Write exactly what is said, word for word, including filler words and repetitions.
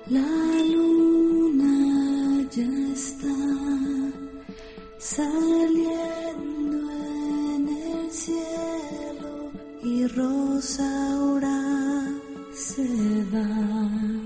La luna ya está saliendo en el cielo y Rosaura se va.